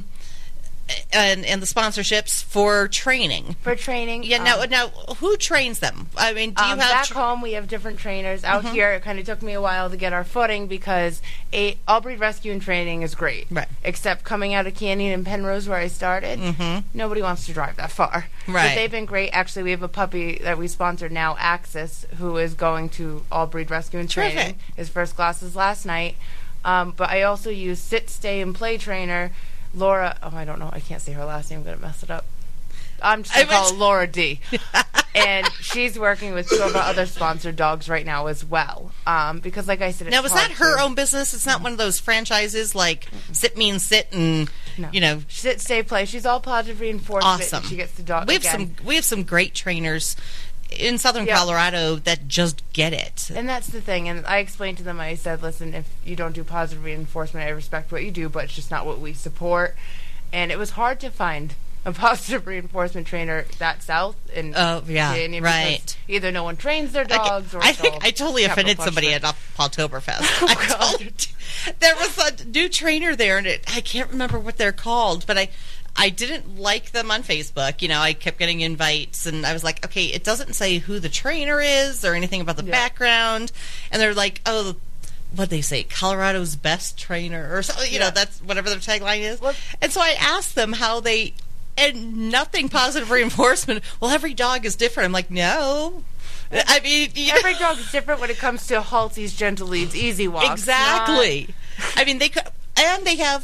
and the sponsorships for training. For training. Yeah, now, who trains them? I mean, do you have... Back home, we have different trainers. Out here, it kind of took me a while to get our footing because all-breed rescue and training is great. Right. Except coming out of Canyon and Penrose where I started, nobody wants to drive that far. Right. But they've been great. Actually, we have a puppy that we sponsored now, Axis, who is going to all-breed rescue and training. Terrific. His first class is last night. But I also use sit, stay, and play trainer Laura, I don't know. I can't say her last name. I'm going to mess it up. I'm just going to call her Laura D. And she's working with 2 of our other sponsored dogs right now as well. Because, like I said, it's now, was that her own business? It's not one of those franchises like Sit Means Sit and, Sit, Stay, Play. She's all positive reinforcement. Awesome. She gets the dog We have some great trainers in Southern Colorado that just get it. And that's the thing. And I explained to them, I said, listen, if you don't do positive reinforcement, I respect what you do, but it's just not what we support. And it was hard to find a positive reinforcement trainer that south in Canyon, right. Either no one trains their dogs or I think I totally offended somebody at Pottoberfest. There was a new trainer there, and I can't remember what they're called, but I didn't like them on Facebook. I kept getting invites, and I was like, okay, it doesn't say who the trainer is or anything about the background. And they're like, oh, what'd they say? Colorado's best trainer or something. That's whatever their tagline is. Well, and so I asked them how they, and nothing positive reinforcement. Well, every dog is different. I'm like, no. I mean, every dog is different when it comes to halties, gentle leads, easy walks. Exactly. I mean, they have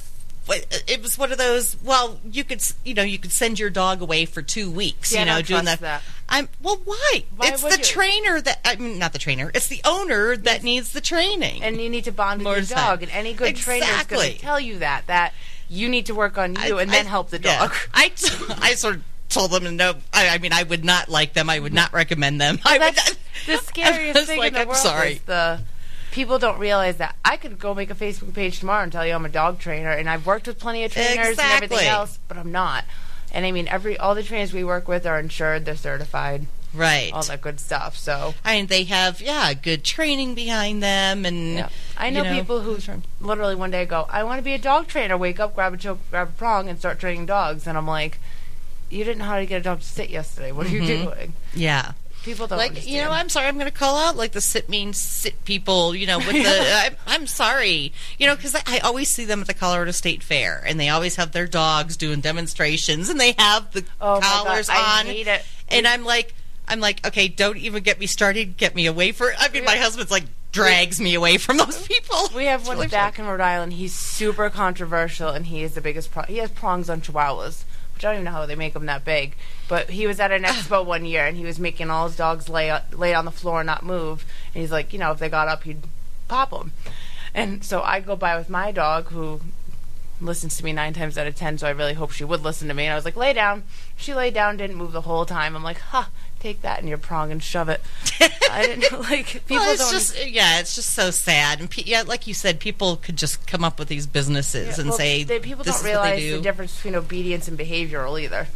it was one of those. Well, you could send your dog away for 2 weeks. Yeah, you know, I don't doing trust that. that. Why? It's the trainer that. Not the trainer. It's the owner that needs the training. And you need to bond with your dog. And any good trainer is going to tell you that you need to work on you and then help the dog. Yeah. I sort of told them no. I would not like them. I would not recommend them. The scariest thing in the world is the people don't realize that I could go make a Facebook page tomorrow and tell you I'm a dog trainer, and I've worked with plenty of trainers and everything else, but I'm not. And I mean, all the trainers we work with are insured, they're certified, right? All that good stuff. So they have good training behind them, and I know people who literally one day go, I want to be a dog trainer. Wake up, grab a choke, grab a prong, and start training dogs. And I'm like, you didn't know how to get a dog to sit yesterday. What are you doing? Yeah. People don't understand. I'm sorry, I'm going to call out the sit people, with the, I'm sorry, because I always see them at the Colorado State Fair, and they always have their dogs doing demonstrations, and they have the collars on. I hate it. And I'm like, okay, don't even get me started, get me away from it. My husband's drags me away from those people. We have one back in Rhode Island. He's super controversial, and he is the biggest, he has prongs on Chihuahuas, which I don't even know how they make them that big. But he was at an expo one year, and he was making all his dogs lay on the floor and not move. And he's like, if they got up, he'd pop them. And so I go by with my dog, who listens to me 9 times out of 10, so I really hope she would listen to me. And I was like, lay down. She laid down, didn't move the whole time. I'm like, take that in your prong and shove it. I didn't people it's don't. It's just so sad. And like you said, people could just come up with these businesses and say people don't realize the difference between obedience and behavioral either.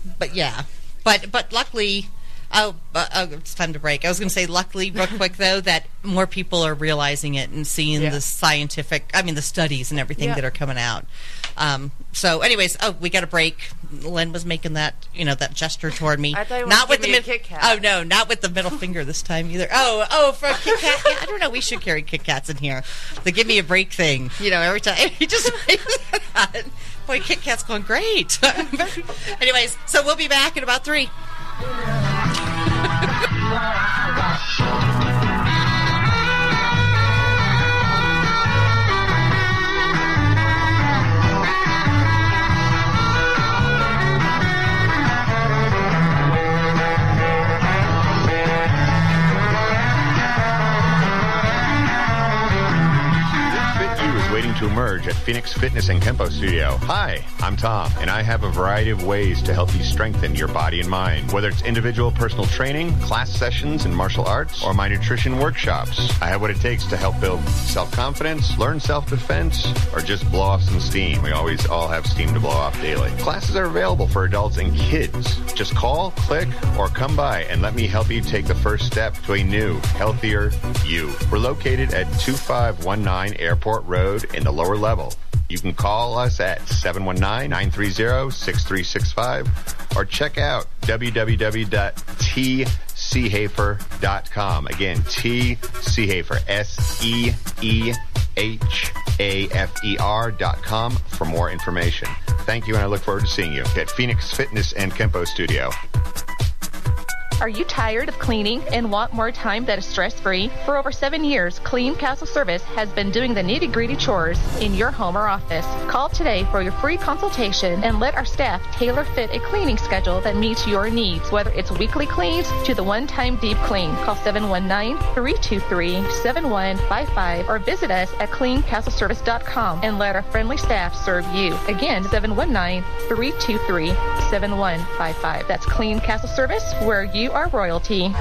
But luckily, it's time to break. I was going to say, luckily, real quick though, that more people are realizing it and seeing the scientific, the studies and everything that are coming out. So, anyways, we got a break. Len was making that, that gesture toward me. I thought you not with the Kit Kat. Oh no, not with the middle finger this time either. Oh, for a Kit Kat. Yeah, I don't know. We should carry Kit Kats in here. The give me a break thing. Every time he just boy, Kit Kat's going great. Anyways, so we'll be back in about 3. Waiting to emerge at Phoenix Fitness and Kempo Studio. Hi, I'm Tom, and I have a variety of ways to help you strengthen your body and mind. Whether it's individual personal training, class sessions in martial arts, or my nutrition workshops, I have what it takes to help build self-confidence, learn self-defense, or just blow off some steam. We always all have steam to blow off daily. Classes are available for adults and kids. Just call, click, or come by and let me help you take the first step to a new, healthier you. We're located at 2519 Airport Road in the lower level. You can call us at 719-930-6365 or check out www.tchehafer.com. Again, tchehafer, SEEHAFER.com for more information. Thank you, and I look forward to seeing you at Phoenix Fitness and Kempo Studio. Are you tired of cleaning and want more time that is stress-free? For over 7 years, Clean Castle Service has been doing the nitty-gritty chores in your home or office. Call today for your free consultation and let our staff tailor-fit a cleaning schedule that meets your needs, whether it's weekly cleans to the one-time deep clean. Call 719-323-7155 or visit us at cleancastleservice.com and let our friendly staff serve you. Again, 719-323-7155. That's Clean Castle Service, where you are royalty.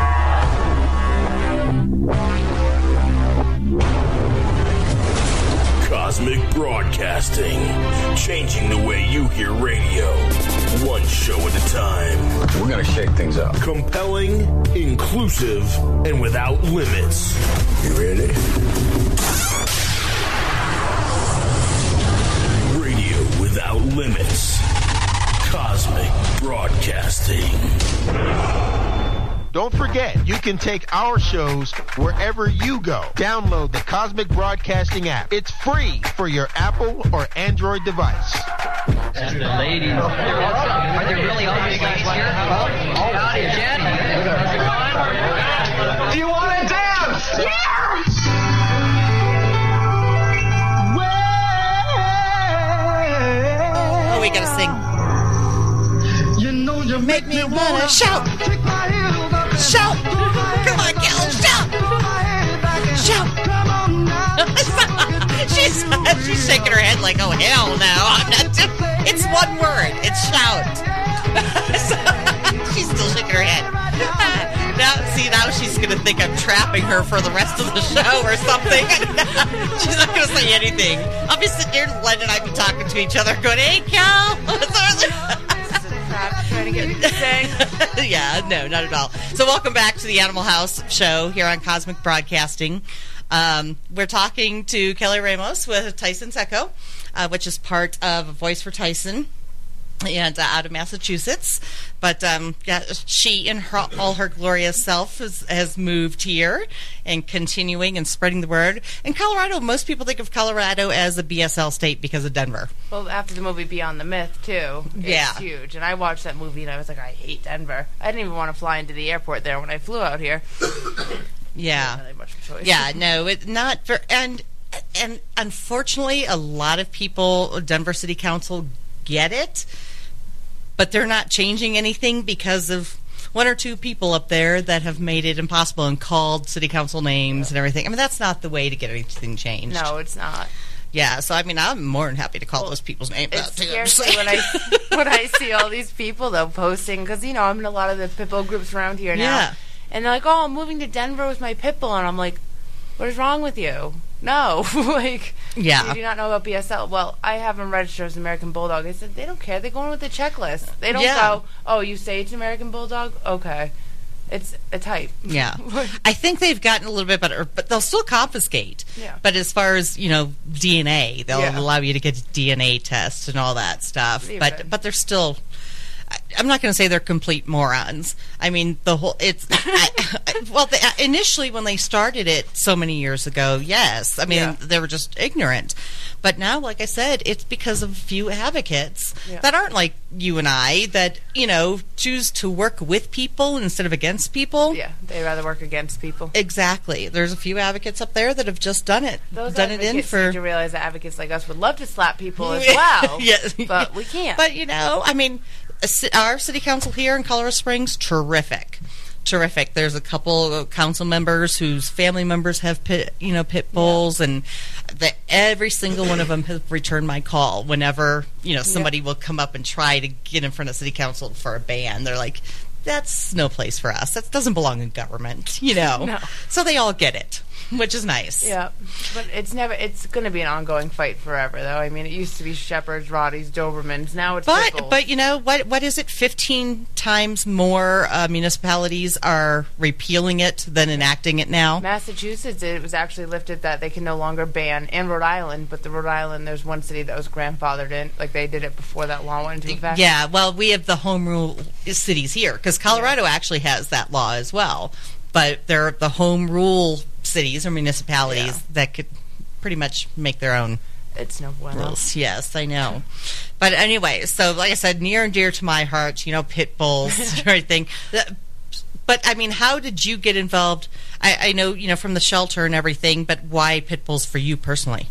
Cosmic Broadcasting, changing the way you hear radio, one show at a time. We're going to shake things up. Compelling, inclusive, and without limits. You ready? Radio without limits. Cosmic Broadcasting. Don't forget, you can take our shows wherever you go. Download the Cosmic Broadcasting app. It's free for your Apple or Android device. And the ladies. Are there really all these guys here? Howdy, Jen. Do you want to dance? Yes! make me wanna shout. Shout. Come on, Kel, shout. Shout. She's shaking her head like, oh, hell no. I'm not doing. It's one word. It's shout. She's still shaking her head. Now she's going to think I'm trapping her for the rest of the show or something. She's not going to say anything. I'll be sitting here, Len and I be talking to each other, going, hey, Cal. Trying to get me to sing. Yeah, no, not at all. So welcome back to the Animal House show here on Cosmic Broadcasting. We're talking to Kelly Ramos with Tyson's Echo, which is part of Voice for Tyson, and out of Massachusetts. But she, in all her glorious self, has moved here and continuing and spreading the word. In Colorado, most people think of Colorado as a BSL state because of Denver. Well, after the movie Beyond the Myth, too, it's huge. And I watched that movie, and I was like, I hate Denver. I didn't even want to fly into the airport there when I flew out here. Yeah. Not really much of a choice. Yeah, no, it's not for, and unfortunately, a lot of people, Denver City Council, get it, but they're not changing anything because of one or two people up there that have made it impossible and called city council names and everything. I mean, that's not the way to get anything changed. No, it's not. Yeah, so I mean, I'm more than happy to call those people's names out too. It scares me when I see all these people though posting, because you know I'm in a lot of the Pitbull groups around here now. Yeah. And they're like, oh, I'm moving to Denver with my Pitbull. And I'm like, what is wrong with you? No. Like, yeah. You do not know about BSL. Well, I have them registered as American Bulldog. They said they don't care. They're going with the checklist. They don't go, oh, you say it's American Bulldog? Okay. It's a type. Yeah. I think they've gotten a little bit better, but they'll still confiscate. Yeah. But as far as, DNA, they'll allow you to get DNA tests and all that stuff. But they're still... I'm not going to say they're complete morons. I mean, initially when they started it so many years ago, yes. I mean, they were just ignorant. But now, like I said, it's because of a few advocates that aren't like you and I that, choose to work with people instead of against people. Yeah, they rather work against people. Exactly. There's a few advocates up there that have just done it. Those advocates need to realize that advocates like us would love to slap people as well. Yes. But we can't. But, I mean... Our city council here in Colorado Springs, terrific. There's a couple of council members whose family members have pit bulls, and every single one of them has returned my call whenever somebody will come up and try to get in front of city council for a ban. They're like, that's no place for us. That doesn't belong in government, No. So they all get it, which is nice. Yeah, but it's going to be an ongoing fight forever, though. I mean, it used to be Shepherds, Rotties, Dobermans. Now it's Pitbulls. But you know what is it? 15 times more municipalities are repealing it than enacting it now. Massachusetts, it was actually lifted that they can no longer ban, and Rhode Island. But the Rhode Island, there's one city that was grandfathered in, like they did it before that law went into effect. Yeah, well, we have the home rule cities here because Colorado actually has that law as well. But they're the home rule cities or municipalities that could pretty much make their own rules. Yes, I know. But anyway, so like I said, near and dear to my heart, pit bulls and everything. But I mean, how did you get involved? I know, from the shelter and everything, but why pit bulls for you personally?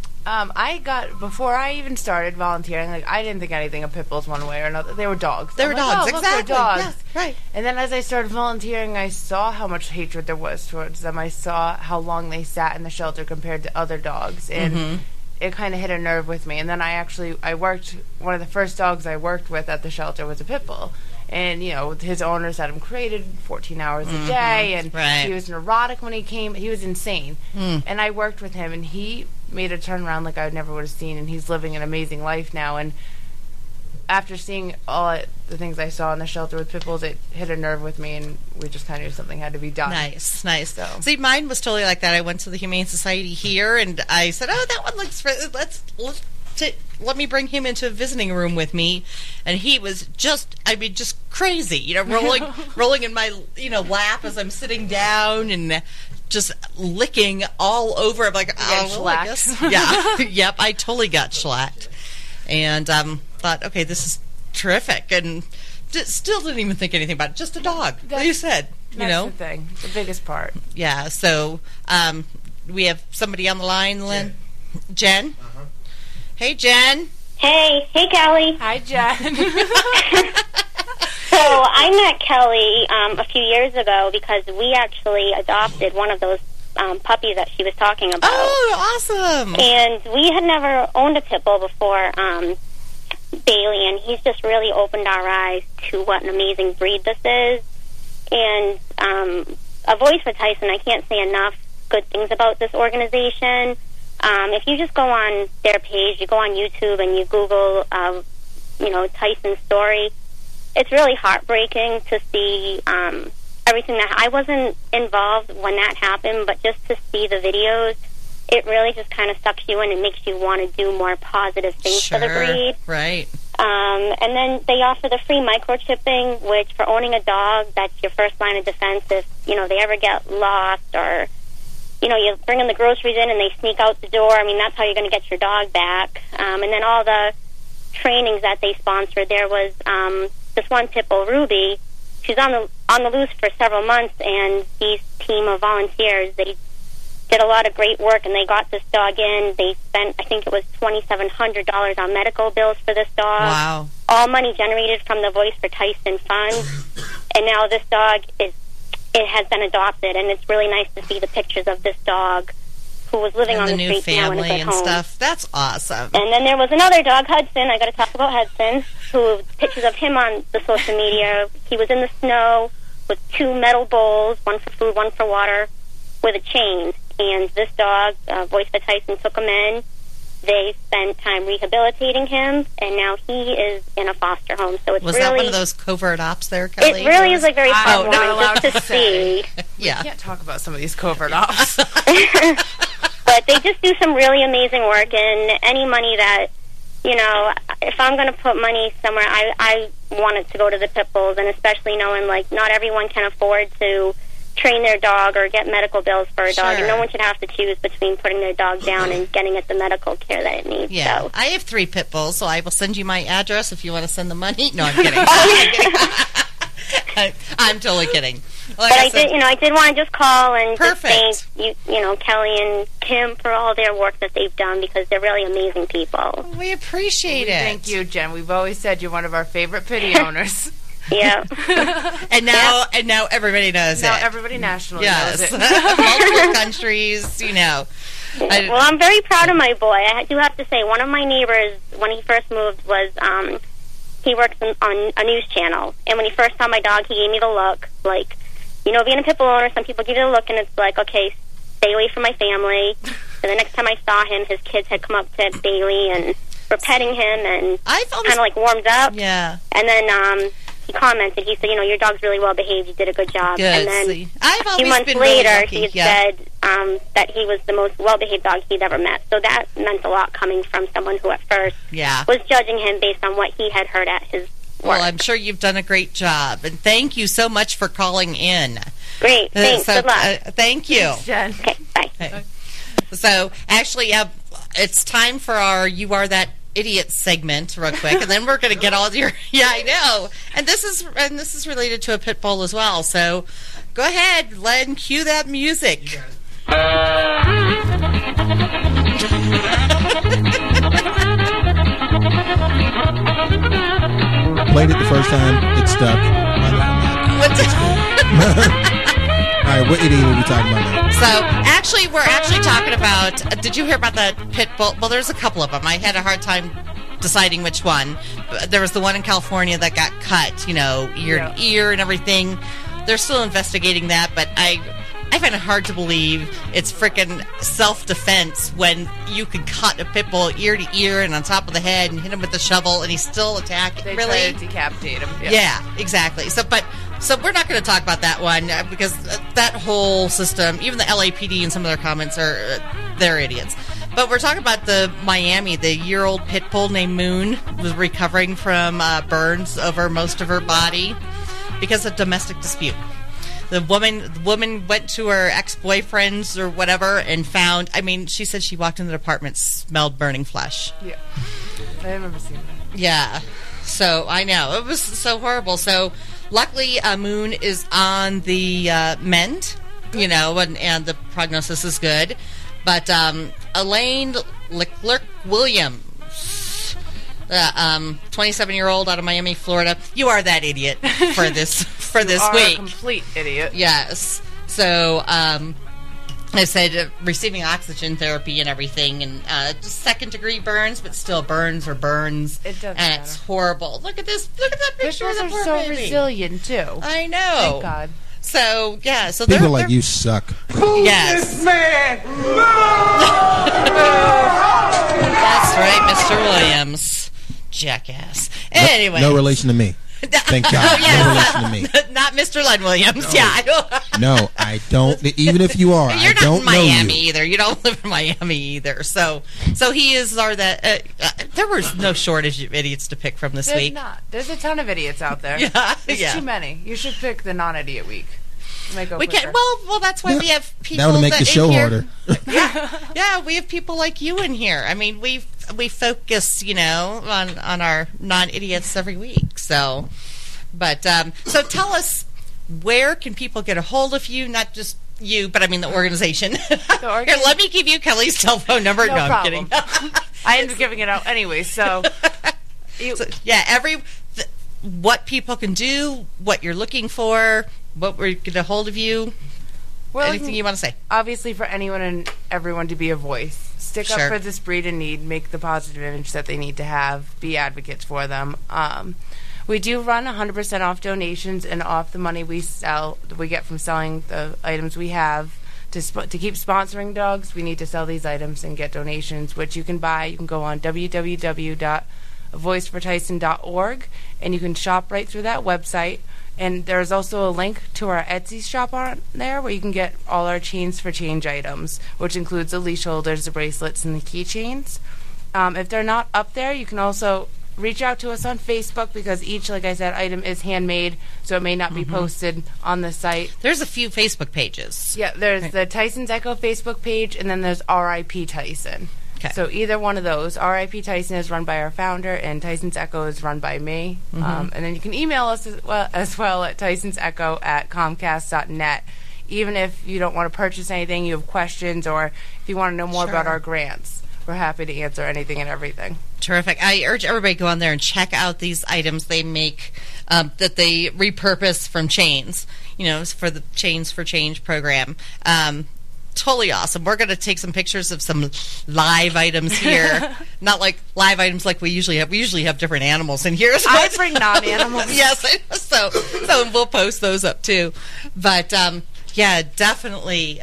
Before I even started volunteering, I didn't think anything of pit bulls one way or another. They were dogs. They were dogs, exactly. Look, they're dogs. Yeah, right. And then as I started volunteering, I saw how much hatred there was towards them. I saw how long they sat in the shelter compared to other dogs. And it kind of hit a nerve with me. And then one of the first dogs I worked with at the shelter was a pit bull. And, his owners had him crated 14 hours a day. And he was neurotic when he came. He was insane. And I worked with him, and he made a turnaround like I never would have seen. And he's living an amazing life now. And after seeing all the things I saw in the shelter with pit bulls, it hit a nerve with me, and we just kind of knew something had to be done. Nice. So. See, mine was totally like that. I went to the Humane Society here, and I said, oh, that one looks... Let me bring him into a visiting room with me. And he was just crazy, rolling in my, lap as I'm sitting down and just licking all over. I'm like, I guess. Yeah. Yep, I totally got shellacked. And thought, okay, this is terrific. And still didn't even think anything about it. Just a dog, like you said. That's the thing. The biggest part. Yeah, so we have somebody on the line, Lynn. Jen? Uh-huh. Hey, Jen. Hey, Callie. Hi, Jen. So I met Kelly a few years ago because we actually adopted one of those puppies that she was talking about. Oh, awesome. And we had never owned a pit bull before, Bailey, and he's just really opened our eyes to what an amazing breed this is. And A Voice for Tyson, I can't say enough good things about this organization. If you just go on their page, you go on YouTube and you Google, Tyson's story, it's really heartbreaking to see everything that... I wasn't involved when that happened, but just to see the videos, it really just kind of sucks you in and makes you want to do more positive things for the breed. Right. And then they offer the free microchipping, which for owning a dog, that's your first line of defense if, they ever get lost or, you bring in the groceries in and they sneak out the door. I mean, that's how you're going to get your dog back. And then all the trainings that they sponsored, there was this one pit bull, Ruby. She's on the loose for several months, and these team of volunteers, they did a lot of great work, and they got this dog in. They spent, I think it was $2,700 on medical bills for this dog. Wow. All money generated from the Voice for Tyson Fund. And now this dog has been adopted, and it's really nice to see the pictures of this dog who was living on the new street now and is family at and home. stuff. That's awesome. And then there was another dog, Hudson. I got to talk about Hudson, who pictures of him on the social media. He was in the snow with 2 metal bowls, one for food, one for water, with a chain. And this dog, Voice for Tyson, took him in. They spent time rehabilitating him, and now he is in a foster home. So it's Was really... that one of those covert ops there, Kelly? It really is like very I'm not heartwarming allowed just to see. Yeah. We can't talk about some of these covert ops. But they just do some really amazing work, and any money that, if I'm going to put money somewhere, I want it to go to the pit bulls, and especially knowing, not everyone can afford to train their dog or get medical bills for a dog, and no one should have to choose between putting their dog down and getting it the medical care that it needs. Yeah. So. I have 3 pit bulls, so I will send you my address if you want to send the money. No, I'm kidding. I'm kidding. I'm totally kidding. Like but I did want to just call and Perfect. just thank Kelly and Kim for all their work that they've done, because they're really amazing people. We appreciate it. Thank you, Jen. We've always said you're one of our favorite pity owners. Yeah. and now everybody knows now it. Now everybody nationally knows it. Multiple countries, Well, I'm very proud of my boy. I do have to say, one of my neighbors, when he first moved, was he works on a news channel. And when he first saw my dog, he gave me the look. Being a pit bull owner, some people give you the look, and it's like, okay, stay away from my family. And the next time I saw him, his kids had come up to Bailey and were petting him and kind of warmed up. Yeah. And then he commented, he said, your dog's really well behaved, you did a good job. Good. And then I've a few always months been really later, lucky. he had Yeah. said that he was the most well-behaved dog he'd ever met. So that meant a lot coming from someone who at first was judging him based on what he had heard at his work. Well, I'm sure you've done a great job. And thank you so much for calling in. Great. Thanks. Good luck. Thank you. Thanks, Jen. Okay, bye. Okay. So, actually, it's time for our You Are That Idiot segment real quick, and then we're going to get all your... Yeah, I know. And this is related to a pit bull as well. So, go ahead, Len, cue that music. Played it the first time, it stuck. All right, what idiot are we talking about now? So, we're actually talking about... did you hear about that pit bull? Well, there's a couple of them. I had a hard time deciding which one. There was the one in California that got cut, ear to ear and everything. They're still investigating that, but I find it hard to believe it's freaking self-defense when you can cut a pit bull ear to ear and on top of the head and hit him with the shovel and he's still attacking. They really? try to decapitate him. Yeah, exactly. So we're not going to talk about that one because that whole system, even the LAPD and some of their comments they're idiots. But we're talking about the Miami, the year-old pit bull named Moon was recovering from burns over most of her body because of domestic dispute. The woman went to her ex-boyfriends or whatever and found, she said she walked into the apartment, smelled burning flesh. Yeah. I remember seeing that. Yeah. So, I know. It was so horrible. So, luckily, Moon is on the mend, and the prognosis is good. But Elaine Leclerc-Williams 27-year-old out of Miami, Florida. You are that idiot for this week. A complete idiot. Yes. So I said receiving oxygen therapy and everything, and second-degree burns, but still burns are burns. It doesn't and it's horrible. Look at this. Look at that picture of the poor so baby. resilient too. I know. Thank God. So yeah. So people like you suck. Yes. This man. That's right, Mr. Williams. Jackass. Anyway. No relation to me. Thank God. Oh, yes. No relation to me. Not Mr. Len Williams. No. Yeah. No, I don't. Even if you are, You're I don't not in Miami know you. either. You don't live in Miami either. So he is there was no shortage of idiots to pick from this There's week. not. There's a ton of idiots out there. Yeah, There's yeah. too many. You should pick the non-idiot week. We can. Well, that's why we have people That would make the show in here. harder. Yeah, we have people like you in here. I mean, we focus, on our non-idiots every week. So, but so tell us, where can people get a hold of you? Not just you, but I mean the organization. Here, let me give you Kelly's telephone number. No, I'm kidding. I ended up giving it out anyway. So, what people can do, what you're looking for, what we're get a hold of you. Anything you want to say? Obviously, for anyone and everyone to be a voice. Stick Sure. up for this breed in need. Make the positive image that they need to have. Be advocates for them. We do run 100% off donations, and off the money we get from selling the items we have. To keep sponsoring dogs, we need to sell these items and get donations, which you can buy. You can go on www.voicefortyson.org, and you can shop right through that website. And there's also a link to our Etsy shop on there where you can get all our Chains for Change items, which includes the leash holders, the bracelets, and the keychains. If they're not up there, you can also reach out to us on Facebook, because each, like I said, item is handmade, so it may not be posted on the site. There's a few Facebook pages. Yeah, there's the Tyson's Echo Facebook page, and then there's R.I.P. Tyson. Okay. So either one of those. R.I.P. Tyson is run by our founder, and Tyson's Echo is run by me. Mhm. And then you can email us as well at tysonsecho@comcast.net. Even if you don't want to purchase anything, you have questions, or if you want to know more about our grants, we're happy to answer anything and everything. Terrific. I urge everybody to go on there and check out these items they make that they repurpose from Chains, for the Chains for Change program. Totally awesome. We're going to take some pictures of some live items here. Not like live items like we usually have. We usually have different animals in here. So I bring non-animals. Yes. So we'll post those up too. But, definitely.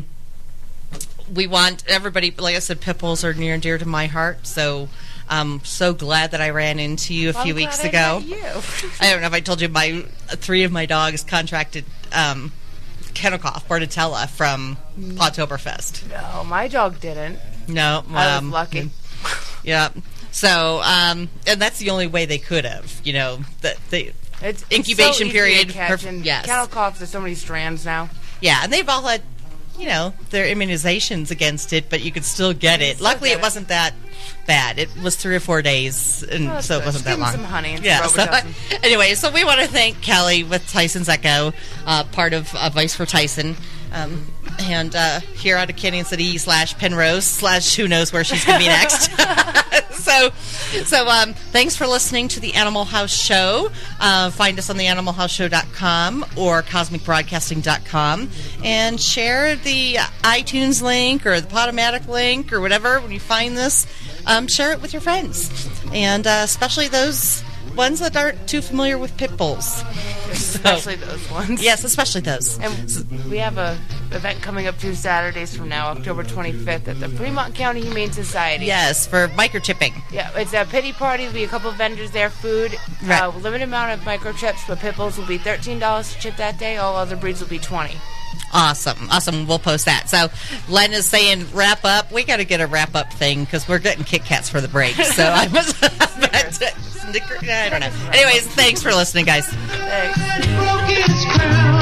We want everybody, like I said, pit bulls are near and dear to my heart. So I'm so glad that I ran into you a few weeks ago. I don't know if I told you, 3 of my dogs contracted kennel cough, Bordetella, from Podtoberfest. No, my dog didn't. No. I was lucky. Yeah. So, and that's the only way they could have, the incubation so period. to catch, and yes. Kennel coughs, there's so many strands now. Yeah, and they've all had, their immunizations against it, but you could still get it. Luckily, it wasn't that bad. It was 3 or 4 days, and so it wasn't that long. Some honey and yeah. some Anyway, so we want to thank Kelly with Tyson's Echo, part of Voice for Tyson, and here out of Canyon City / Penrose / who knows where she's going to be next. So thanks for listening to the Animal House Show. Find us on the animalhouseshow.com or cosmicbroadcasting.com, and share the iTunes link or the Podomatic link or whatever when you find this. Share it with your friends, and especially those ones that aren't too familiar with pit bulls. Especially those ones. Yes, especially those. And we have a event coming up 2 Saturdays from now, October 25th, at the Fremont County Humane Society. Yes, for microchipping. Yeah, it's a pity party. There'll be a couple of vendors there, food, Right. Limited amount of microchips, but pit bulls will be $13 to chip that day. All other breeds will be $20. Awesome. We'll post that. So Len is saying wrap up. We got to get a wrap up thing because we're getting Kit Kats for the break. So I was I don't know. Anyways, thanks for listening, guys. Thanks. Broke his crown.